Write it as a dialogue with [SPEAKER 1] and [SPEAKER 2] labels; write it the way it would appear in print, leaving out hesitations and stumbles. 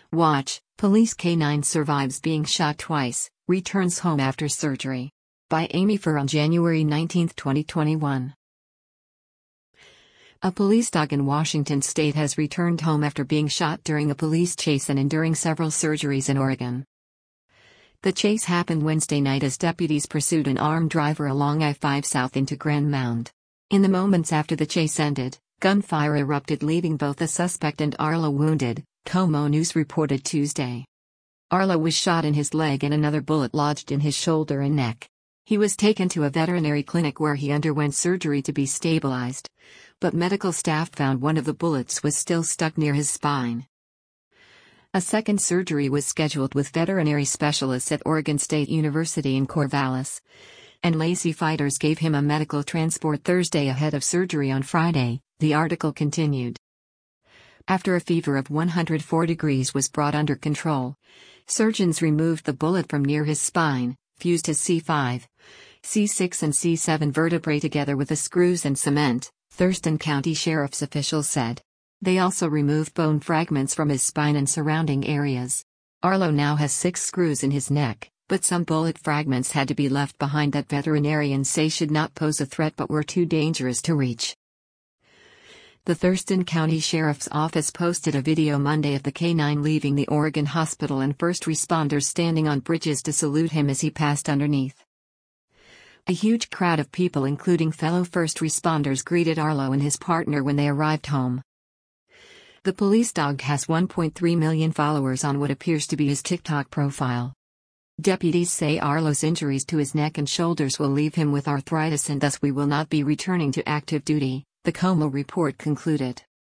[SPEAKER 1] Watch, Police K9 survives being shot twice, returns home after surgery. By Amy Furr on January 19, 2021. A police dog in Washington state has returned home after being shot during a police chase and enduring several surgeries in Oregon. The chase happened Wednesday night as deputies pursued an armed driver along I-5 south into Grand Mound. In the moments after the chase ended, gunfire erupted, leaving both the suspect and Arlo wounded, KOMO News reported Tuesday. Arlo was shot in his leg and another bullet lodged in his shoulder and neck. He was taken to a veterinary clinic where he underwent surgery to be stabilized, but medical staff found one of the bullets was still stuck near his spine. A second surgery was scheduled with veterinary specialists at Oregon State University in Corvallis, and Lacey fighters gave him a medical transport Thursday ahead of surgery on Friday, the article continued. After a fever of 104 degrees was brought under control, surgeons removed the bullet from near his spine, fused his C5, C6 and C7 vertebrae together with the screws and cement, Thurston County Sheriff's officials said. They also removed bone fragments from his spine and surrounding areas. Arlo now has 6 screws in his neck, but some bullet fragments had to be left behind that veterinarians say should not pose a threat but were too dangerous to reach. The Thurston County Sheriff's Office posted a video Monday of the K9 leaving the Oregon hospital and first responders standing on bridges to salute him as he passed underneath. A huge crowd of people, including fellow first responders, greeted Arlo and his partner when they arrived home. The police dog has 1.3 million followers on what appears to be his TikTok profile. Deputies say Arlo's injuries to his neck and shoulders will leave him with arthritis and thus we will not be returning to active duty, the KOMO report concluded.